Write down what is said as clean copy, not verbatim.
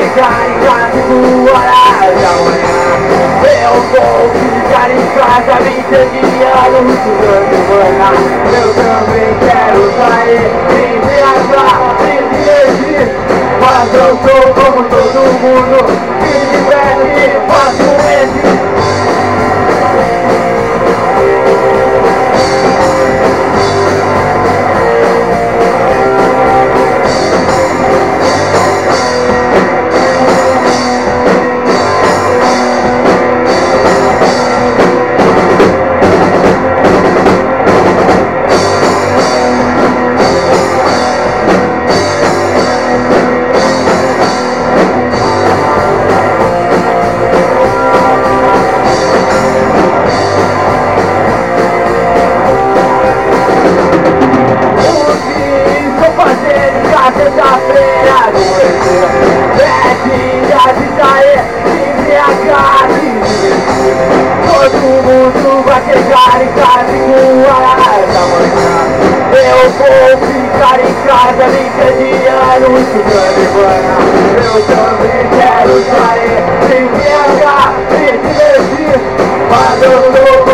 ficar em casa e 2 horas da manhã. Eu vou ficar em casa me entediando durante a semana. Eu também quero sair, me viajar, me divertir. Mas eu sou como todo mundo, me diverte facilmente. Sexta-feira à noite, 7 dias de sair, de viajar, de divertir. Todo mundo vai chegar em casa em 1 hora da manhã. Eu vou ficar em casa me entediando, estudando e banhando. Eu também quero sair, de viajar, de divertir. Mas eu tô